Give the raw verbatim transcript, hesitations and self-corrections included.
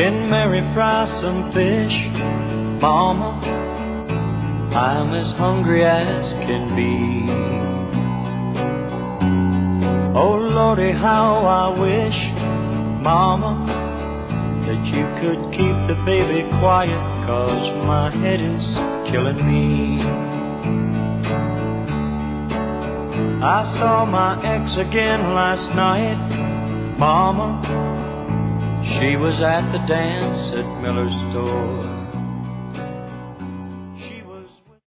Can Mary fry some fish? Mama, I'm as hungry as can be. Oh Lordy, how I wish, Mama, that you could keep the baby quiet, 'cause my head is killing me. I saw my ex again last night, Mama. She was at the dance at Miller's store.